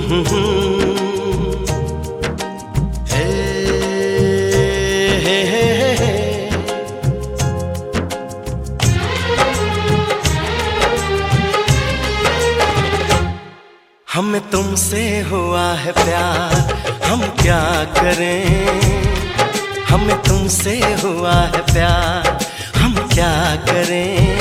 हे, हे, हे, हे। हमें तुमसे हुआ है प्यार, हम क्या करें। हमें तुमसे हुआ है प्यार, हम क्या करें।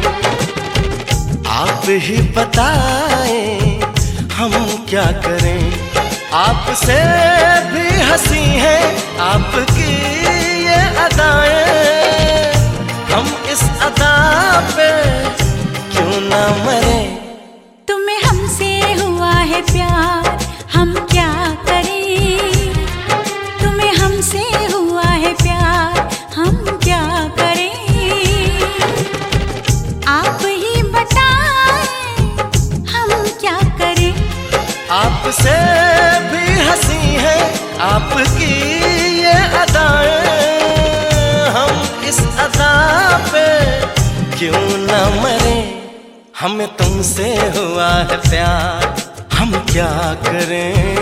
आप ही बताएं हम क्या करें। आपसे भी हंसी है आपकी ये अदाएं, हम इस अदा पे क्यों ना मरे। तुम्हें हमसे हुआ है प्यार, हम क्या करें। तुम्हें हमसे हुआ है प्यार, हम क्या करें। आप ही बताएं हम क्या करें। आपसे भी हंसी है आपकी ये अदाएं, हम इस अदा पे क्यों ना मरे। हमें तुमसे हुआ है प्यार, हम क्या करें।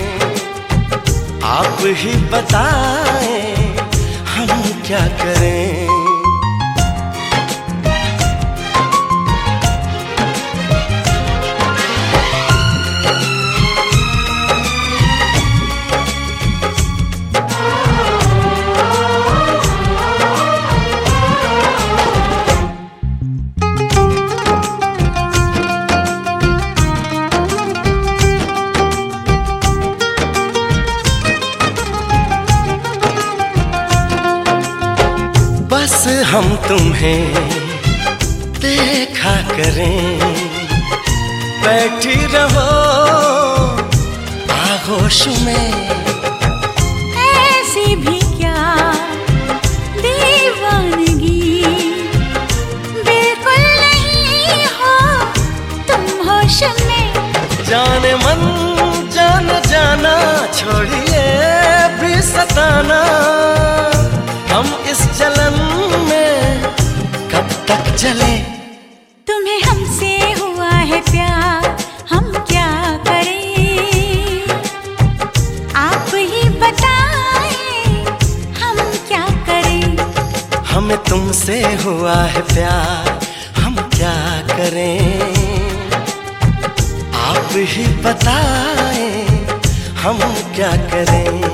आप ही बताएं हम क्या करें। बस हम तुम्हें देखा करें, बैठी रहो आगोश में। ऐसी भी क्या दीवानगी, बिल्कुल नहीं हो तुम होश में। जाने मन जान जाना, छोड़िए भी सताना। हम इस जलन में कब तक जले। तुम्हें हमसे हुआ है प्यार, हम क्या करें। आप ही बताएं हम क्या करें। हमें तुमसे हुआ है प्यार, हम क्या करें। आप ही बताएं हम क्या करें।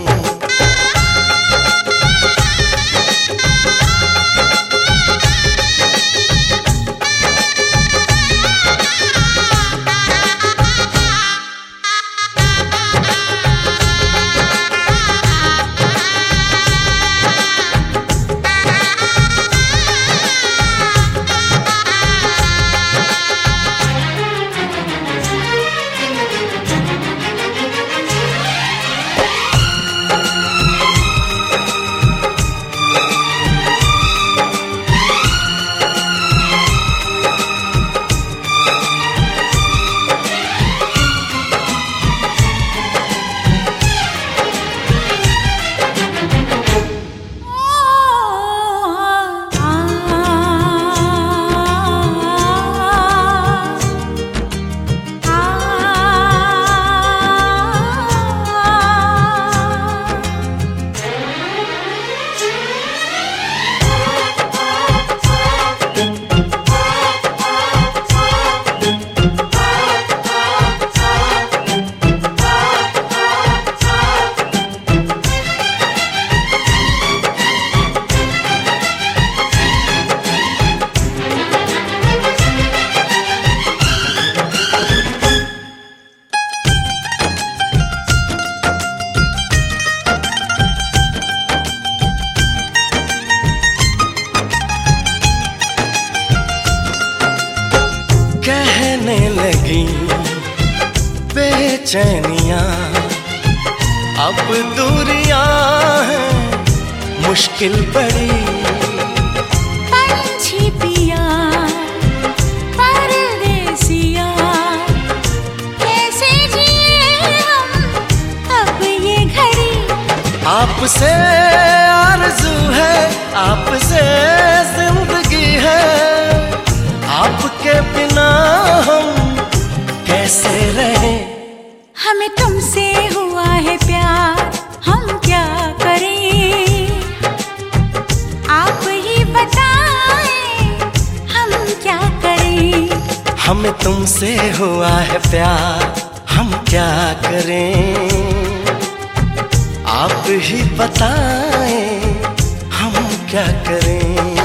कहने लगी बेचैनियां, अब दूरियां हैं मुश्किल बड़ी। पंछी पिया परदेसिया, कैसे जिए हम अब ये घड़ी। आपसे आरज़ू है, आपसे जिंदगी है, आपके बिना हम कैसे रहें। हमें तुमसे हुआ है प्यार, हम क्या करें? आप ही बताएं, हम क्या करें? हमें तुमसे हुआ है प्यार, हम क्या करें? आप ही बताएं, हम क्या करें?